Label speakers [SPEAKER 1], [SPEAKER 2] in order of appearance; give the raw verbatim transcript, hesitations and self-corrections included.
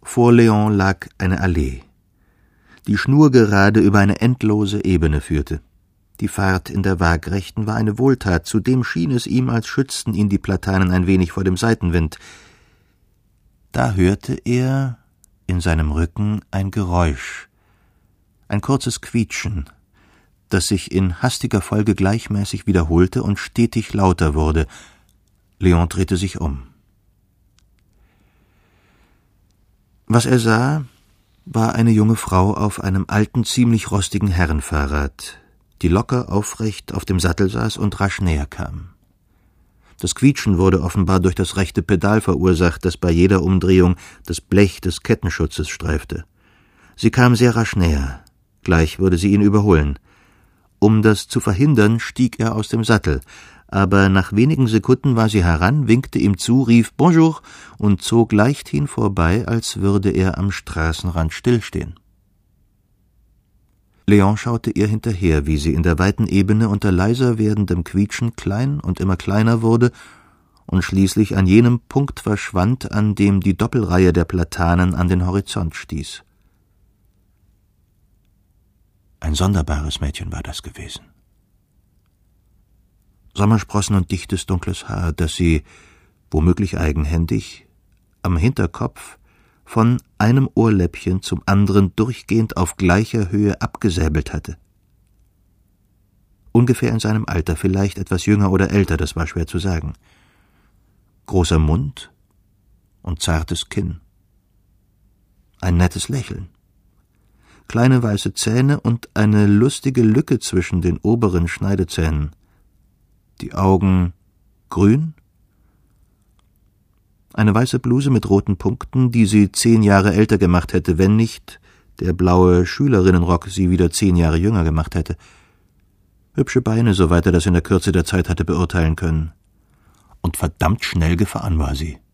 [SPEAKER 1] Vor Léon lag eine Allee, die schnurgerade über eine endlose Ebene führte. Die Fahrt in der Waagrechten war eine Wohltat, zudem schien es ihm, als schützten ihn die Platanen ein wenig vor dem Seitenwind. Da hörte er in seinem Rücken ein Geräusch, ein kurzes Quietschen, das sich in hastiger Folge gleichmäßig wiederholte und stetig lauter wurde. Léon drehte sich um. Was er sah, war eine junge Frau auf einem alten, ziemlich rostigen Herrenfahrrad, die locker aufrecht auf dem Sattel saß und rasch näher kam. Das Quietschen wurde offenbar durch das rechte Pedal verursacht, das bei jeder Umdrehung das Blech des Kettenschutzes streifte. Sie kam sehr rasch näher, gleich würde sie ihn überholen. Um das zu verhindern, stieg er aus dem Sattel, aber nach wenigen Sekunden war sie heran, winkte ihm zu, rief »Bonjour« und zog leichthin vorbei, als würde er am Straßenrand stillstehen. Léon schaute ihr hinterher, wie sie in der weiten Ebene unter leiser werdendem Quietschen klein und immer kleiner wurde und schließlich an jenem Punkt verschwand, an dem die Doppelreihe der Platanen an den Horizont stieß. Ein sonderbares Mädchen war das gewesen. Sommersprossen und dichtes dunkles Haar, das sie, womöglich eigenhändig, am Hinterkopf von einem Ohrläppchen zum anderen durchgehend auf gleicher Höhe abgesäbelt hatte. Ungefähr in seinem Alter, vielleicht etwas jünger oder älter, das war schwer zu sagen. Großer Mund und zartes Kinn. Ein nettes Lächeln. Kleine weiße Zähne und eine lustige Lücke zwischen den oberen Schneidezähnen. Die Augen grün. Eine weiße Bluse mit roten Punkten, die sie zehn Jahre älter gemacht hätte, wenn nicht der blaue Schülerinnenrock sie wieder zehn Jahre jünger gemacht hätte. Hübsche Beine, soweit er das in der Kürze der Zeit hatte beurteilen können. Und verdammt schnell gefahren war sie.